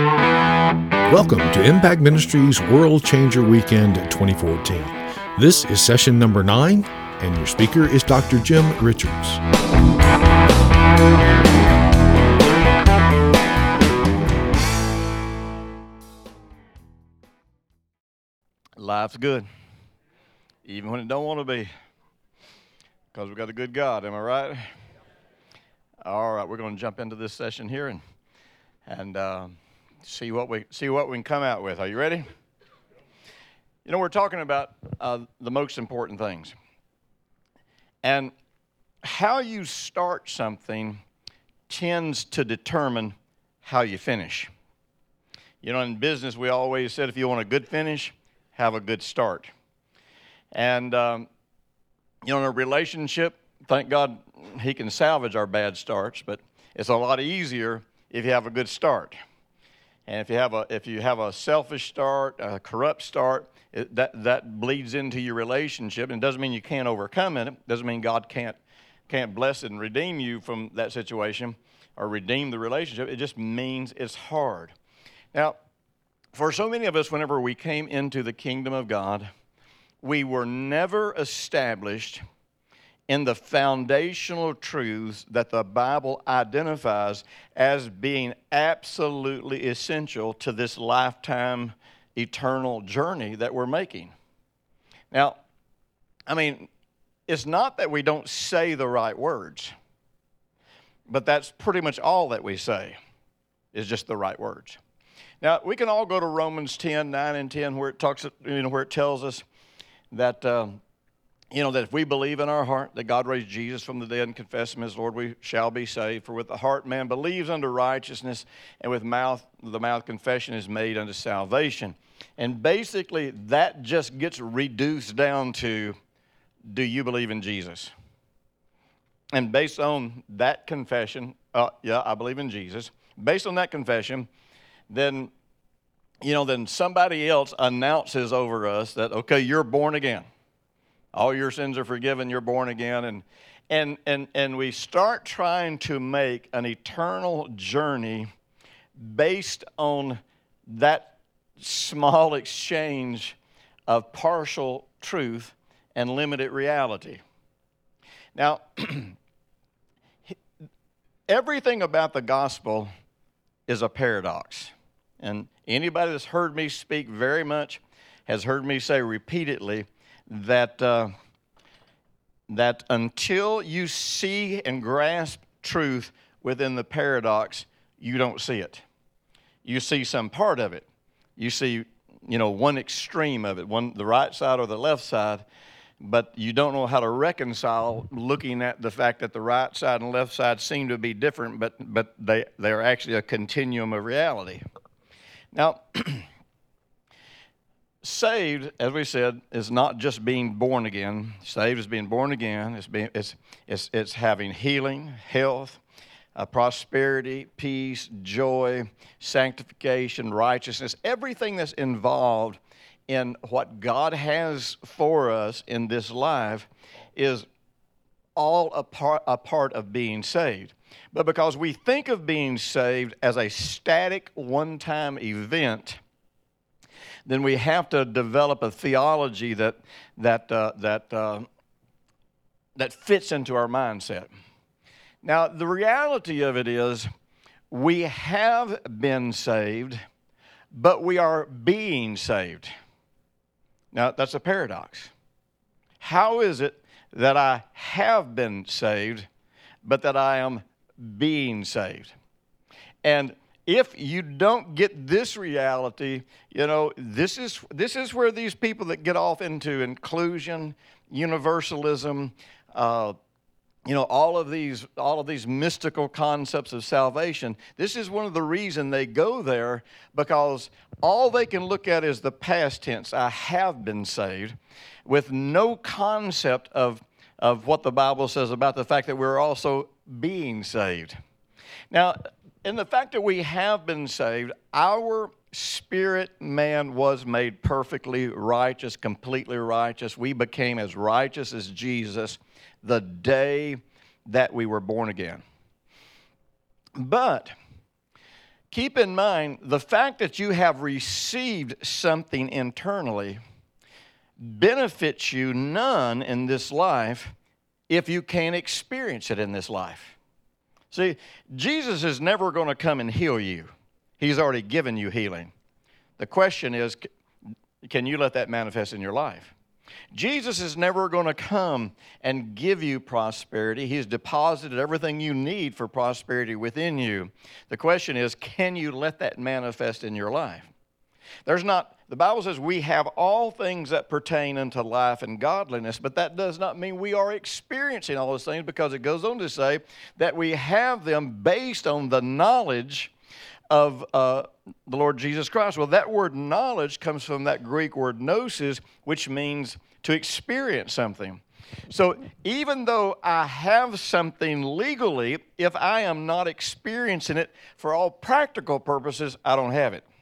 Welcome to Impact Ministries World Changer Weekend 2014. This is session number 9, and your speaker is Dr. Jim Richards. Life's good, even when it don't want to be, because we got a good God. Am I right? All right, we're going to jump into this session here and see what we can come out with. Are you ready? You know, we're talking about the most important things, and how you start something tends to determine how you finish. You know, in business, we always said if you want a good finish, have a good start. And, you know, in a relationship, thank God He can salvage our bad starts, but it's a lot easier if you have a good start. And if you have a selfish start, a corrupt start, that bleeds into your relationship. And it doesn't mean you can't overcome it. It doesn't mean God can't bless it and redeem you from that situation or redeem the relationship. It just means it's hard. Now, for so many of us, whenever we came into the kingdom of God, we were never established in the foundational truths that the Bible identifies as being absolutely essential to this lifetime, eternal journey that we're making. Now, I mean, it's not that we don't say the right words, but that's pretty much all that we say is just the right words. Now, we can all go to Romans 10, 9 and 10, where it talks, where it tells us that, that if we believe in our heart that God raised Jesus from the dead and confess Him as Lord, we shall be saved. For with the heart man believes unto righteousness, and with the mouth confession is made unto salvation. And basically, that just gets reduced down to, do you believe in Jesus? And based on that confession, yeah, I believe in Jesus. Based on that confession, then somebody else announces over us that, okay, you're born again. All your sins are forgiven, you're born again. And we start trying to make an eternal journey based on that small exchange of partial truth and limited reality. Now, everything about the gospel is a paradox. And anybody that's heard me speak very much has heard me say repeatedly that until you see and grasp truth within the paradox, you don't see it. You see some part of it. You see, one extreme of it, the right side or the left side, but you don't know how to reconcile looking at the fact that the right side and left side seem to be different, but they are actually a continuum of reality. Now, saved, as we said, is not just being born again. Saved is being born again. It's having healing, health, prosperity, peace, joy, sanctification, righteousness. Everything that's involved in what God has for us in this life is all a part of being saved. But because we think of being saved as a static, one-time event, then we have to develop a theology that fits into our mindset. Now, the reality of it is we have been saved, but we are being saved. Now, that's a paradox. How is it that I have been saved, but that I am being saved? And if you don't get this reality, this is where these people that get off into inclusion, universalism, all of these mystical concepts of salvation, this is one of the reasons they go there, because all they can look at is the past tense, I have been saved, with no concept of what the Bible says about the fact that we're also being saved. Now, in the fact that we have been saved, our spirit man was made perfectly righteous, completely righteous. We became as righteous as Jesus the day that we were born again. But keep in mind the fact that you have received something internally benefits you none in this life if you can't experience it in this life. See, Jesus is never going to come and heal you. He's already given you healing. The question is, can you let that manifest in your life? Jesus is never going to come and give you prosperity. He's deposited everything you need for prosperity within you. The question is, can you let that manifest in your life? The Bible says we have all things that pertain unto life and godliness, but that does not mean we are experiencing all those things, because it goes on to say that we have them based on the knowledge of the Lord Jesus Christ. Well, that word knowledge comes from that Greek word gnosis, which means to experience something. So even though I have something legally, if I am not experiencing it for all practical purposes, I don't have it.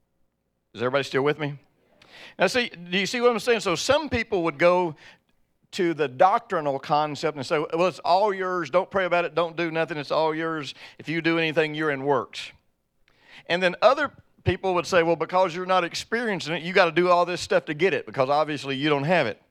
Is everybody still with me? Now, see, do you see what I'm saying? So some people would go to the doctrinal concept and say, well, it's all yours. Don't pray about it. Don't do nothing. It's all yours. If you do anything, you're in works. And then other people would say, well, because you're not experiencing it, you got to do all this stuff to get it, because obviously you don't have it.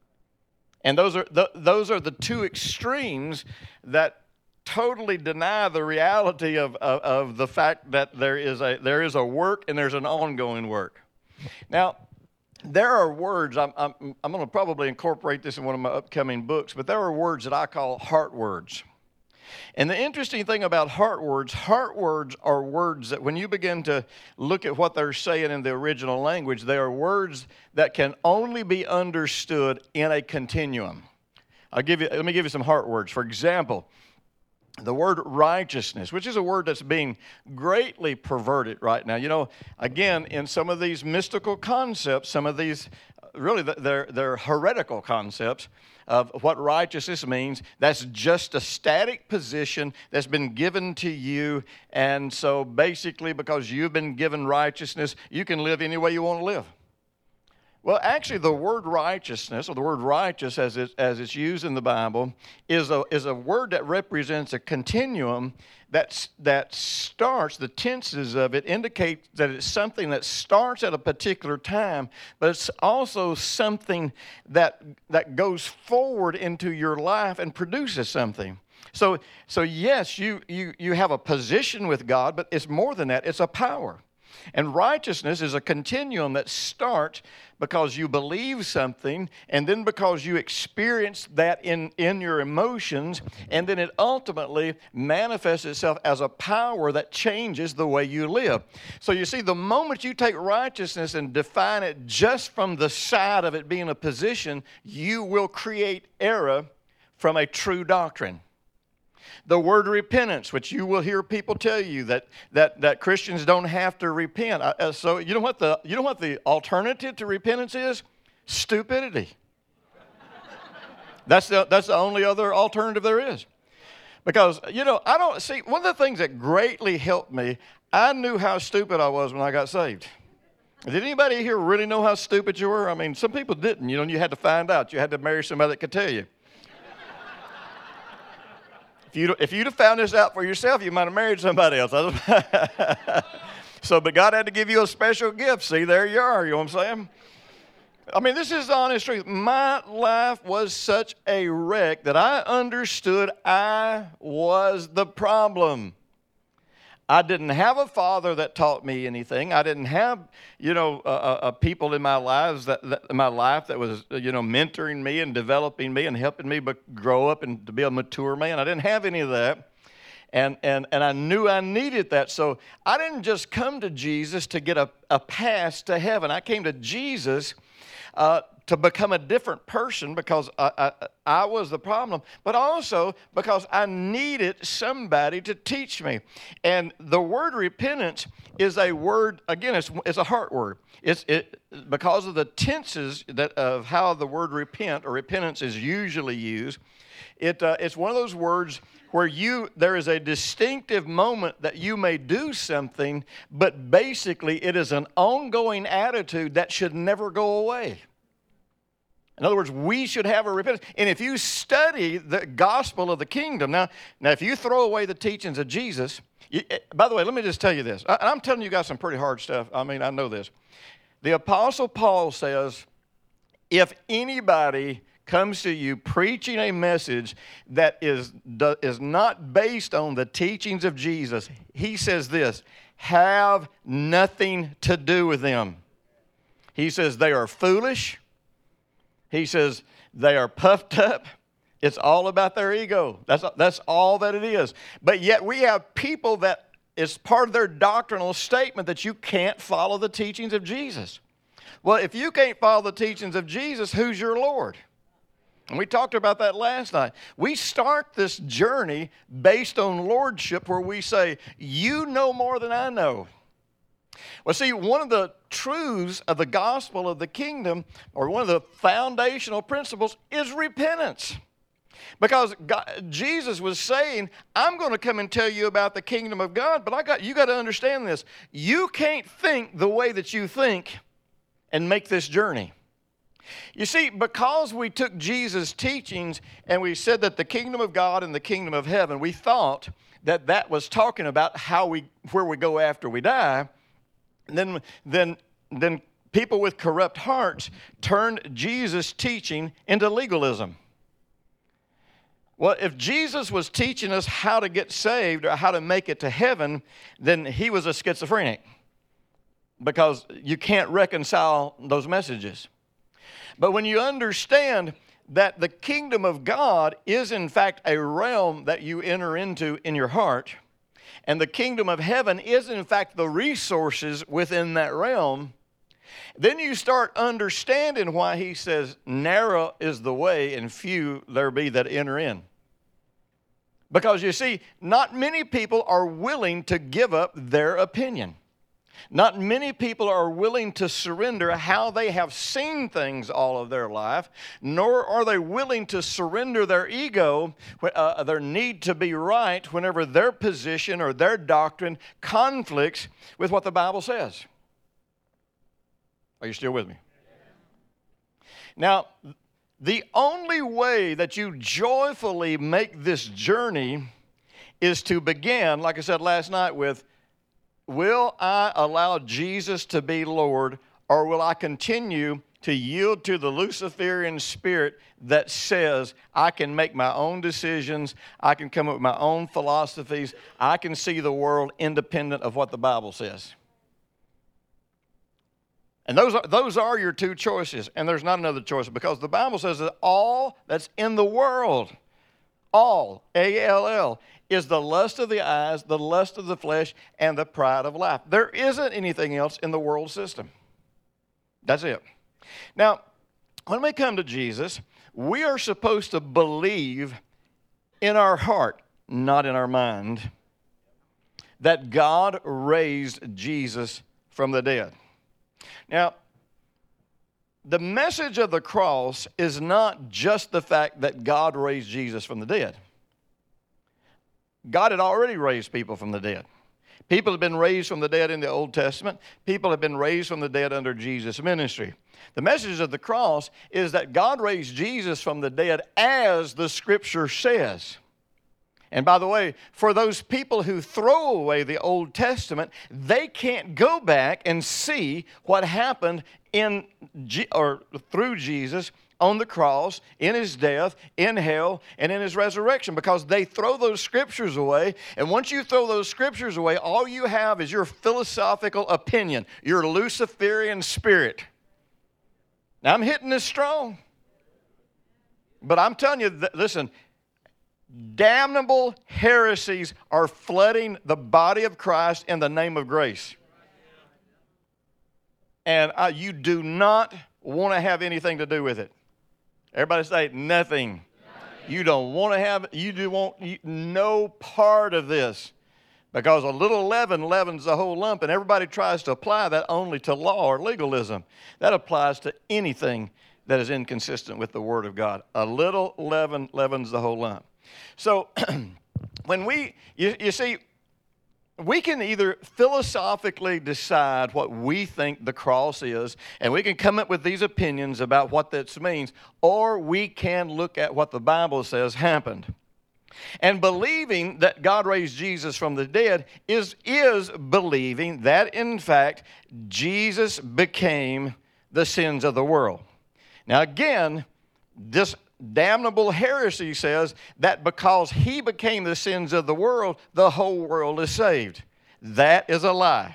And those are the two extremes that totally deny the reality of the fact that there is a work and there's an ongoing work. Now, there are words, I'm going to probably incorporate this in one of my upcoming books, but there are words that I call heart words. And the interesting thing about heart words are words that when you begin to look at what they're saying in the original language, they are words that can only be understood in a continuum. Let me give you some heart words. For example, the word righteousness, which is a word that's being greatly perverted right now. You know, again, in some of these mystical concepts, some of these, really, they're heretical concepts of what righteousness means. That's just a static position that's been given to you. And so basically, because you've been given righteousness, you can live any way you want to live. Well, actually, the word righteousness, or the word righteous as it's used in the Bible, is a word that represents a continuum that starts, the tenses of it indicate that it's something that starts at a particular time, but it's also something that goes forward into your life and produces something. So yes, you have a position with God, but it's more than that. It's a power. And righteousness is a continuum that starts because you believe something, and then because you experience that in your emotions, and then it ultimately manifests itself as a power that changes the way you live. So you see, the moment you take righteousness and define it just from the side of it being a position, you will create error from a true doctrine. The word repentance, which you will hear people tell you that Christians don't have to repent. So you know what the alternative to repentance is? Stupidity. That's the only other alternative there is. Because, one of the things that greatly helped me, I knew how stupid I was when I got saved. Did anybody here really know how stupid you were? I mean, some people didn't. You had to find out. You had to marry somebody that could tell you. If you'd have found this out for yourself, you might have married somebody else. But God had to give you a special gift. See, there you are. You know what I'm saying? I mean, this is the honest truth. My life was such a wreck that I understood I was the problem. I didn't have a father that taught me anything. I didn't have, people in my life that was, mentoring me and developing me and helping me grow up and to be a mature man. I didn't have any of that. And I knew I needed that. So I didn't just come to Jesus to get a pass to heaven. I came to Jesus to become a different person because I was the problem, but also because I needed somebody to teach me. And the word repentance is a word, again, it's a heart word. It's because of the tenses of how the word repent or repentance is usually used. It's one of those words where there is a distinctive moment that you may do something, but basically it is an ongoing attitude that should never go away. In other words, we should have a repentance. And if you study the gospel of the kingdom, now if you throw away the teachings of Jesus, by the way, let me just tell you this. I'm telling you guys some pretty hard stuff. I mean, I know this. The Apostle Paul says, if anybody comes to you preaching a message that is not based on the teachings of Jesus, he says this, have nothing to do with them. He says they are foolish. He says they are puffed up. It's all about their ego. That's all that it is. But yet we have people that it's part of their doctrinal statement that you can't follow the teachings of Jesus. Well, if you can't follow the teachings of Jesus, who's your Lord? And we talked about that last night. We start this journey based on lordship where we say, you know more than I know. Well, see, one of the truths of the gospel of the kingdom, or one of the foundational principles, is repentance. Because Jesus was saying, I'm going to come and tell you about the kingdom of God, but you got to understand this. You can't think the way that you think and make this journey. You see, because we took Jesus' teachings and we said that the kingdom of God and the kingdom of heaven, we thought that that was talking about where we go after we die. And then people with corrupt hearts turned Jesus' teaching into legalism. Well, if Jesus was teaching us how to get saved or how to make it to heaven, then he was a schizophrenic because you can't reconcile those messages. But when you understand that the kingdom of God is in fact a realm that you enter into in your heart, and the kingdom of heaven is in fact the resources within that realm, then you start understanding why he says, narrow is the way and few there be that enter in. Because you see, not many people are willing to give up their opinion. Not many people are willing to surrender how they have seen things all of their life, nor are they willing to surrender their ego, their need to be right whenever their position or their doctrine conflicts with what the Bible says. Are you still with me? Now, the only way that you joyfully make this journey is to begin, like I said last night, with, will I allow Jesus to be Lord, or will I continue to yield to the Luciferian spirit that says I can make my own decisions, I can come up with my own philosophies, I can see the world independent of what the Bible says? And those are your two choices, and there's not another choice, because the Bible says that all that's in the world, all, A-L-L, is the lust of the eyes, the lust of the flesh, and the pride of life. There isn't anything else in the world system. That's it. Now, when we come to Jesus, we are supposed to believe in our heart, not in our mind, that God raised Jesus from the dead. Now, the message of the cross is not just the fact that God raised Jesus from the dead. God had already raised people from the dead. People have been raised from the dead in the Old Testament. People have been raised from the dead under Jesus' ministry. The message of the cross is that God raised Jesus from the dead as the Scripture says. And by the way, for those people who throw away the Old Testament, they can't go back and see what happened through Jesus on the cross, in his death, in hell, and in his resurrection, because they throw those scriptures away. And once you throw those scriptures away, all you have is your philosophical opinion, your Luciferian spirit. Now, I'm hitting this strong, but I'm telling you, listen, damnable heresies are flooding the body of Christ in the name of grace. And you do not want to have anything to do with it. Everybody say nothing. You don't want to have, you do want no part of this. Because a little leaven leavens the whole lump, and everybody tries to apply that only to law or legalism. That applies to anything that is inconsistent with the Word of God. A little leaven leavens the whole lump. So, when you see, we can either philosophically decide what we think the cross is, and we can come up with these opinions about what this means, or we can look at what the Bible says happened. And believing that God raised Jesus from the dead is believing that, in fact, Jesus became the sins of the world. Now, again, this damnable heresy says that because he became the sins of the world, the whole world is saved. That is a lie.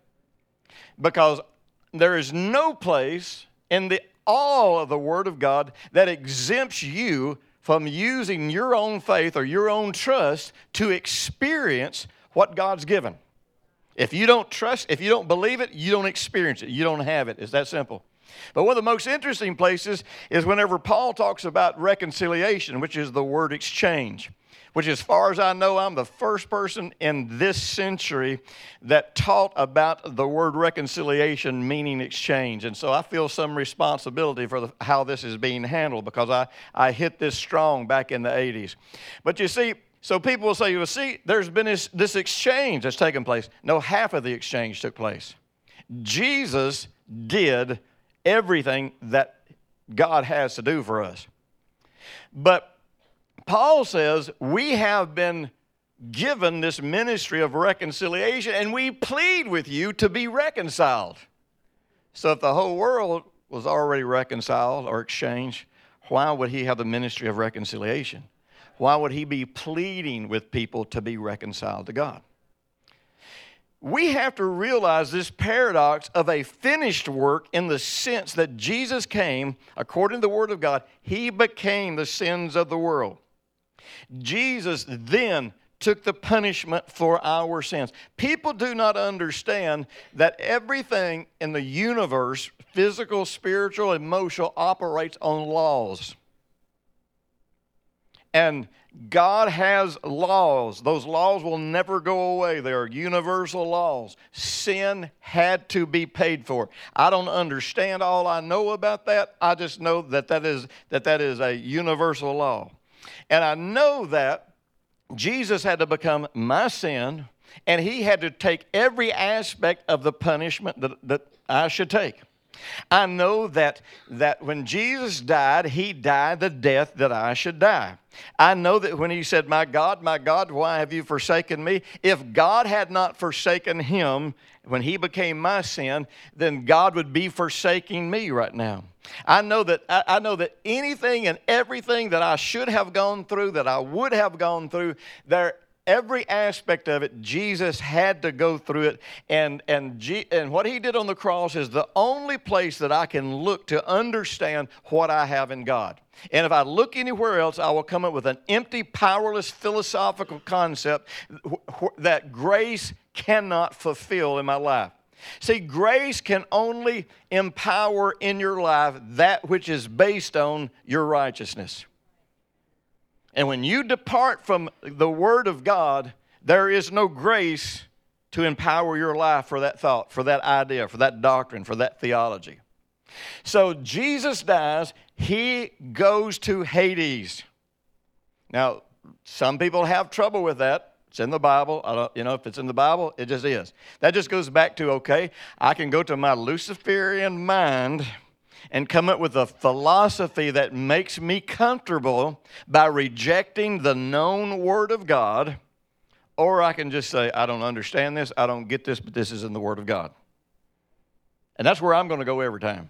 Because there is no place in all of the Word of God that exempts you from using your own faith or your own trust to experience what God's given. If you don't trust, if you don't believe it, you don't experience it. You don't have it. It's that simple. But one of the most interesting places is whenever Paul talks about reconciliation, which is the word exchange, which, as far as I know, I'm the first person in this century that taught about the word reconciliation meaning exchange. And so I feel some responsibility for how this is being handled, because I hit this strong back in the 80s. But you see, so people will say, well, see, there's been this exchange that's taken place. No, half of the exchange took place. Jesus did everything that God has to do for us. But Paul says we have been given this ministry of reconciliation, and we plead with you to be reconciled. So if the whole world was already reconciled or exchanged, why would he have the ministry of reconciliation? Why would he be pleading with people to be reconciled to God? We have to realize this paradox of a finished work in the sense that Jesus came, according to the Word of God, he became the sins of the world. Jesus then took the punishment for our sins. People do not understand that everything in the universe, physical, spiritual, emotional, operates on laws. And God has laws. Those laws will never go away. They are universal laws. Sin had to be paid for. I don't understand all I know about that. I just know that that is a universal law. And I know that Jesus had to become my sin, and he had to take every aspect of the punishment that I should take. I know that when Jesus died, he died the death that I should die. I know that when he said, my God, why have you forsaken me? If God had not forsaken him when he became my sin, then God would be forsaking me right now. I know that anything and everything that I should have gone through, that I would have gone through, every aspect of it, Jesus had to go through it. And what he did on the cross is the only place that I can look to understand what I have in God. And if I look anywhere else, I will come up with an empty, powerless, philosophical concept that grace cannot fulfill in my life. See, grace can only empower in your life that which is based on your righteousness. And when you depart from the Word of God, there is no grace to empower your life for that thought, for that idea, for that doctrine, for that theology. So Jesus dies, he goes to Hades. Now, some people have trouble with that. It's in the Bible. If it's in the Bible, it just is. That just goes back to, okay, I can go to my Luciferian mind and come up with a philosophy that makes me comfortable by rejecting the known Word of God, or I can just say, I don't understand this, I don't get this, but this is in the Word of God. And that's where I'm going to go every time.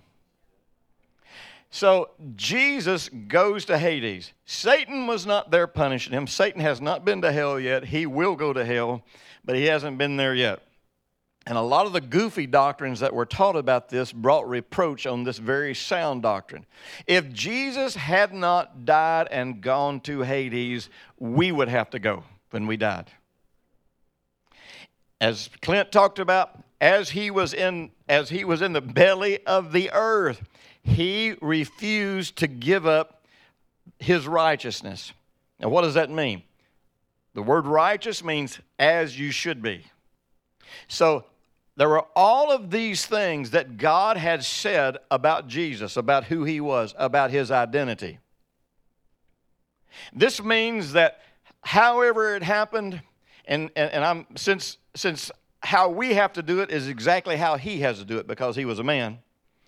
So Jesus goes to Hades. Satan was not there punishing him. Satan has not been to hell yet. He will go to hell, but he hasn't been there yet. And a lot of the goofy doctrines that were taught about this brought reproach on this very sound doctrine. If Jesus had not died and gone to Hades, we would have to go when we died. As Clint talked about, as he was in the belly of the earth, he refused to give up his righteousness. Now, what does that mean? The word righteous means as you should be. So there were all of these things that God had said about Jesus, about who he was, about his identity. This means that however it happened, and I'm since since how we have to do it is exactly how he has to do it because he was a man,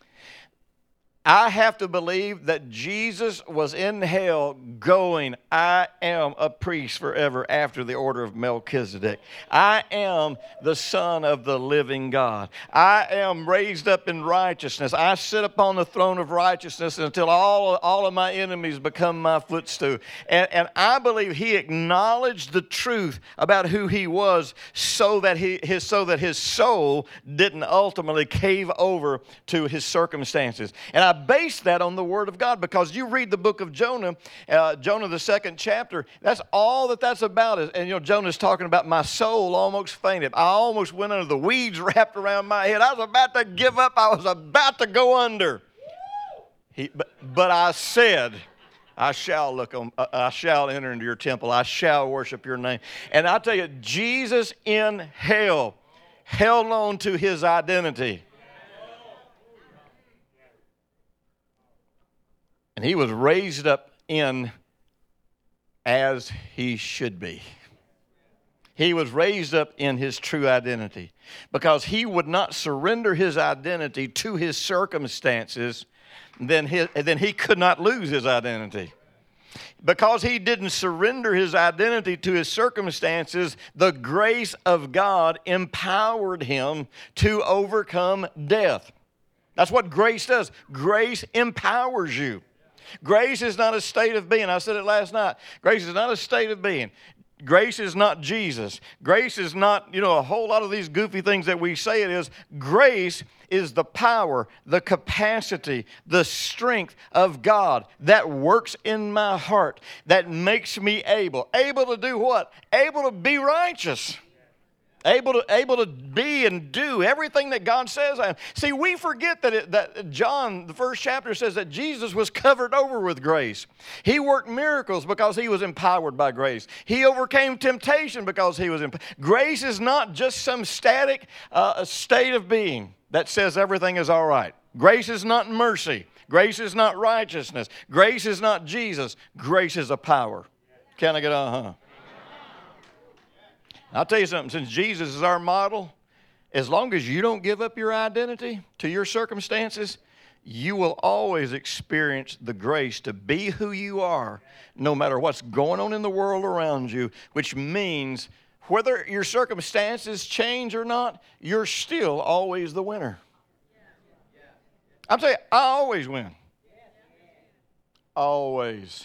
I have to believe that Jesus was in hell going, I am a priest forever after the order of Melchizedek. I am the Son of the living God. I am raised up in righteousness. I sit upon the throne of righteousness until all of my enemies become my footstool. And I believe he acknowledged the truth about who he was so that his soul didn't ultimately cave over to his circumstances. And I base that on the Word of God because you read the book of Jonah, Jonah the 2nd chapter, that's all that's about. And Jonah's talking about my soul almost fainted. I almost went under the weeds wrapped around my head. I was about to give up. I was about to go under. But I said, I shall enter into your temple. I shall worship your name. And I tell you, Jesus in hell held on to his identity. And he was raised up in as he should be. He was raised up in his true identity because he would not surrender his identity to his circumstances, then he could not lose his identity. Because he didn't surrender his identity to his circumstances, the grace of God empowered him to overcome death. That's what grace does. Grace empowers you. Grace is not a state of being. I said it last night. Grace is not a state of being. Grace is not Jesus. Grace is not, a whole lot of these goofy things that we say it is. Grace is the power, the capacity, the strength of God that works in my heart, that makes me able. Able to do what? Able to be righteous. Able to be and do everything that God says I am. See, we forget that John, the 1st chapter, says that Jesus was covered over with grace. He worked miracles because he was empowered by grace. He overcame temptation because he was empowered. Grace is not just some static state of being that says everything is all right. Grace is not mercy. Grace is not righteousness. Grace is not Jesus. Grace is a power. Can I get a I'll tell you something, since Jesus is our model, as long as you don't give up your identity to your circumstances, you will always experience the grace to be who you are, no matter what's going on in the world around you, which means whether your circumstances change or not, you're still always the winner. I'll tell you, I always win. Always.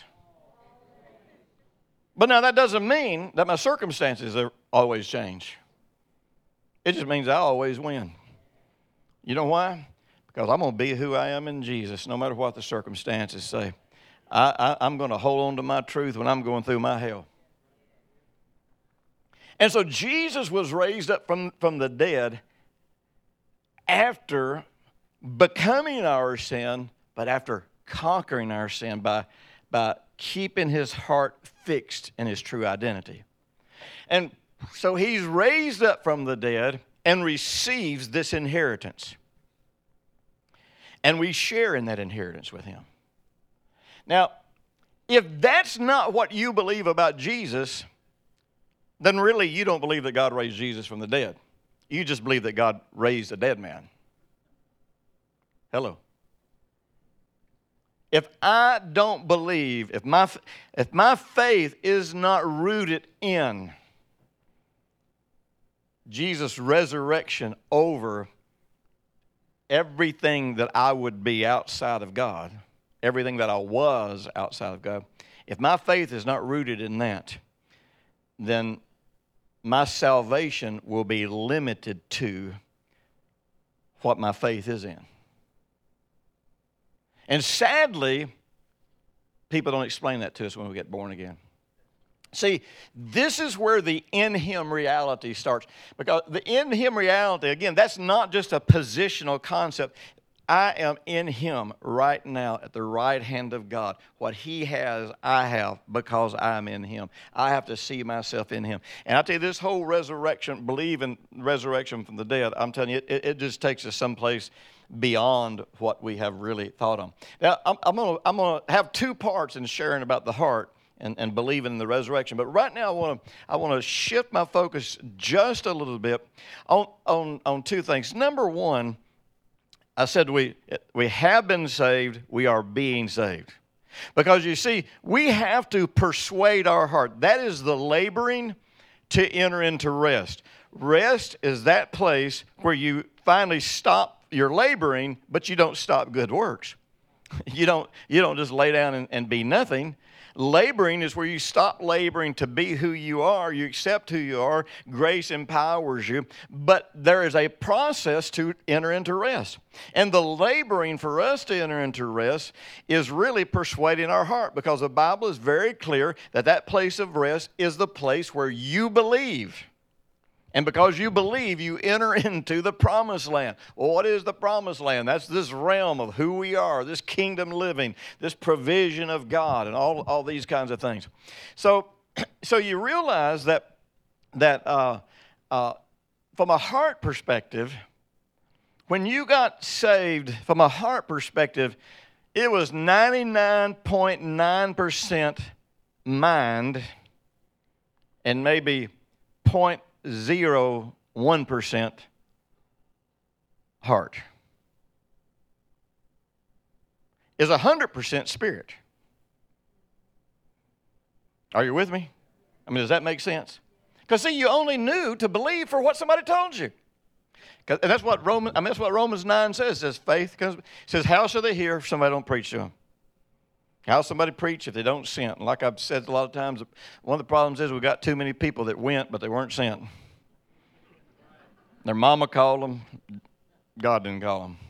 But now that doesn't mean that my circumstances always change. It just means I always win. You know why? Because I'm going to be who I am in Jesus, no matter what the circumstances say. I'm going to hold on to my truth when I'm going through my hell. And so Jesus was raised up from the dead after becoming our sin, but after conquering our sin by keeping his heart fixed in his true identity. And so he's raised up from the dead and receives this inheritance. And we share in that inheritance with him. Now, if that's not what you believe about Jesus, then really you don't believe that God raised Jesus from the dead. You just believe that God raised a dead man. Hello. If I don't believe, if my faith is not rooted in Jesus' resurrection over everything that I would be outside of God, everything that I was outside of God, if my faith is not rooted in that, then my salvation will be limited to what my faith is in. And sadly, people don't explain that to us when we get born again. See, this is where the in Him reality starts. Because the in Him reality, again, that's not just a positional concept. I am in Him right now at the right hand of God. What He has, I have because I'm in Him. I have to see myself in Him. And I tell you, this whole resurrection, believe in resurrection from the dead, I'm telling you, it just takes us someplace beyond what we have really thought on. Now, I'm going to have two parts in sharing about the heart and believing in the resurrection. But right now I want to shift my focus just a little bit on two things. Number one, I said we have been saved, we are being saved. Because you see, we have to persuade our heart. That is the laboring to enter into rest. Rest is that place where you finally stop your laboring, but you don't stop good works. You don't just lay down and be nothing. Laboring is where you stop laboring to be who you are. You accept who you are. Grace empowers you. But there is a process to enter into rest. And the laboring for us to enter into rest is really persuading our heart, because the Bible is very clear that that place of rest is the place where you believe. And because you believe, you enter into the promised land. Well, what is the promised land? That's this realm of who we are, this kingdom living, this provision of God, and all these kinds of things. So you realize that from a heart perspective, when you got saved, from a heart perspective, it was 99.9% mind and maybe 0.01% heart. Is 100% spirit. Are you with me? I mean, does that make sense? Because see, you only knew to believe for what somebody told you. And that's what Romans 9 says. It says faith comes. It says, how shall they hear if somebody don't preach to them? How somebody preach if they don't sent? And like I've said a lot of times, one of the problems is we got too many people that went, but they weren't sent. Their mama called them. God didn't call them.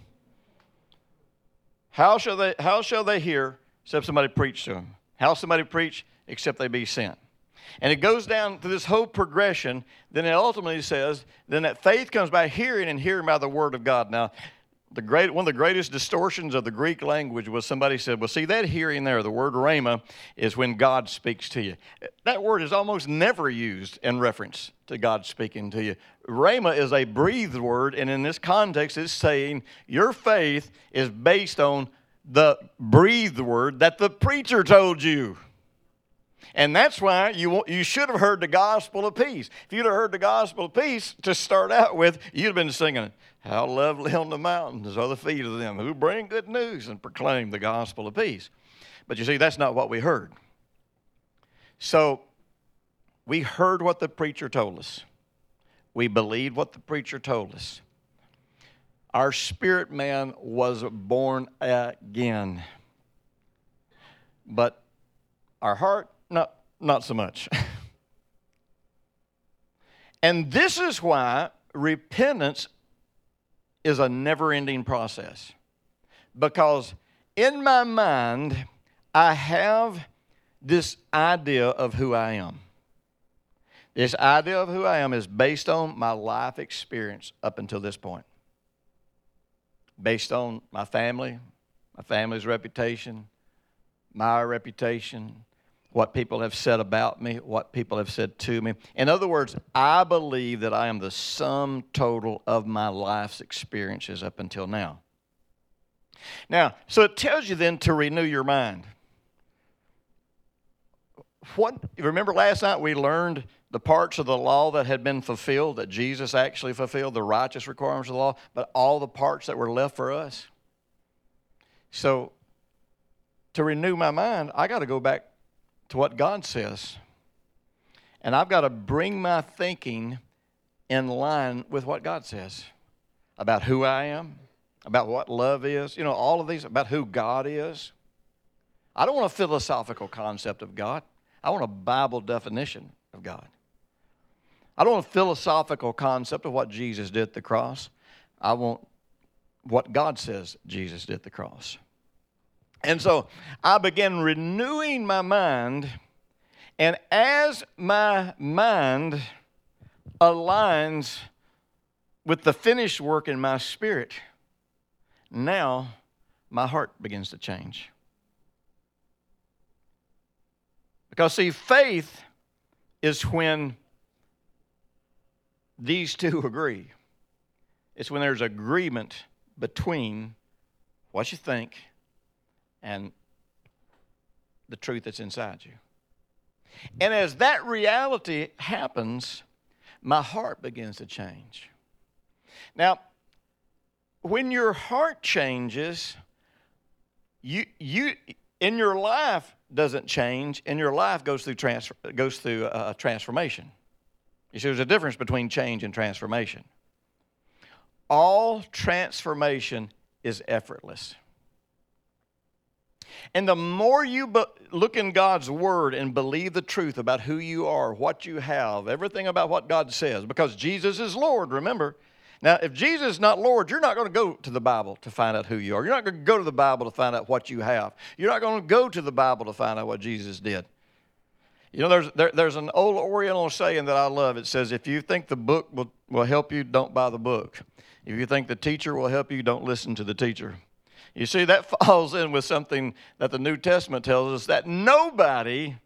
How shall they hear except somebody preach to them? How somebody preach except they be sent? And it goes down to this whole progression. Then it ultimately says, then that faith comes by hearing, and hearing by the word of God. Now, one of the greatest distortions of the Greek language was somebody said, well, see, that hearing there, the word rhema, is when God speaks to you. That word is almost never used in reference to God speaking to you. Rhema is a breathed word, and in this context, it's saying your faith is based on the breathed word that the preacher told you. And that's why you should have heard the gospel of peace. If you'd have heard the gospel of peace to start out with, you'd have been singing, how lovely on the mountains are the feet of them who bring good news and proclaim the gospel of peace. But you see, that's not what we heard. So we heard what the preacher told us. We believed what the preacher told us. Our spirit man was born again. But our heart, not so much. And this is why repentance is a never-ending process. Because in my mind, I have this idea of who I am. This idea of who I am is based on my life experience up until this point. Based on my family, my family's reputation, my reputation, what people have said about me, what people have said to me. In other words, I believe that I am the sum total of my life's experiences up until now. Now, so it tells you then to renew your mind. Remember last night we learned the parts of the law that had been fulfilled, that Jesus actually fulfilled, the righteous requirements of the law, but all the parts that were left for us. So, to renew my mind, I got to go back to what God says. And I've got to bring my thinking in line with what God says about who I am, about what love is, all of these, about who God is. I don't want a philosophical concept of God. I want a Bible definition of God. I don't want a philosophical concept of what Jesus did at the cross. I want what God says Jesus did at the cross. And so I began renewing my mind, and as my mind aligns with the finished work in my spirit, now my heart begins to change. Because see, faith is when these two agree. It's when there's agreement between what you think and the truth that's inside you. And as that reality happens, my heart begins to change. Now, when your heart changes, you in your life doesn't change, and your life goes through transformation. You see, there's a difference between change and transformation. All transformation is effortless. And the more you look in God's Word and believe the truth about who you are, what you have, everything about what God says, because Jesus is Lord, remember. Now, if Jesus is not Lord, you're not going to go to the Bible to find out who you are. You're not going to go to the Bible to find out what you have. You're not going to go to the Bible to find out what Jesus did. You know, there's an old Oriental saying that I love. It says, if you think the book will help you, don't buy the book. If you think the teacher will help you, don't listen to the teacher. You see, that falls in with something that the New Testament tells us, that nobody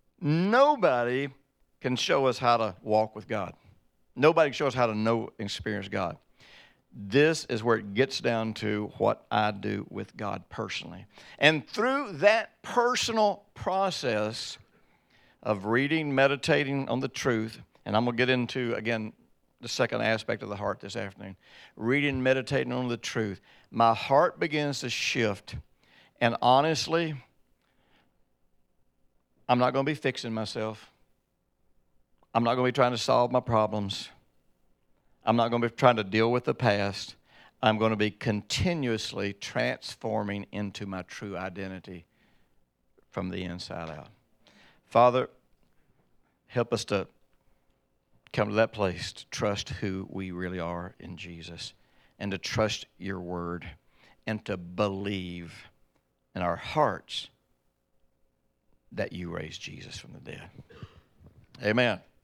can show us how to walk with God. Nobody can show us how to know and experience God. This is where it gets down to what I do with God personally. And through that personal process of reading, meditating on the truth, and I'm going to get into, again, the second aspect of the heart this afternoon, reading, meditating on the truth, my heart begins to shift. And honestly, I'm not going to be fixing myself. I'm not going to be trying to solve my problems. I'm not going to be trying to deal with the past. I'm going to be continuously transforming into my true identity from the inside out. Father, help us to come to that place to trust who we really are in Jesus, and to trust your word, and to believe in our hearts that you raised Jesus from the dead. Amen.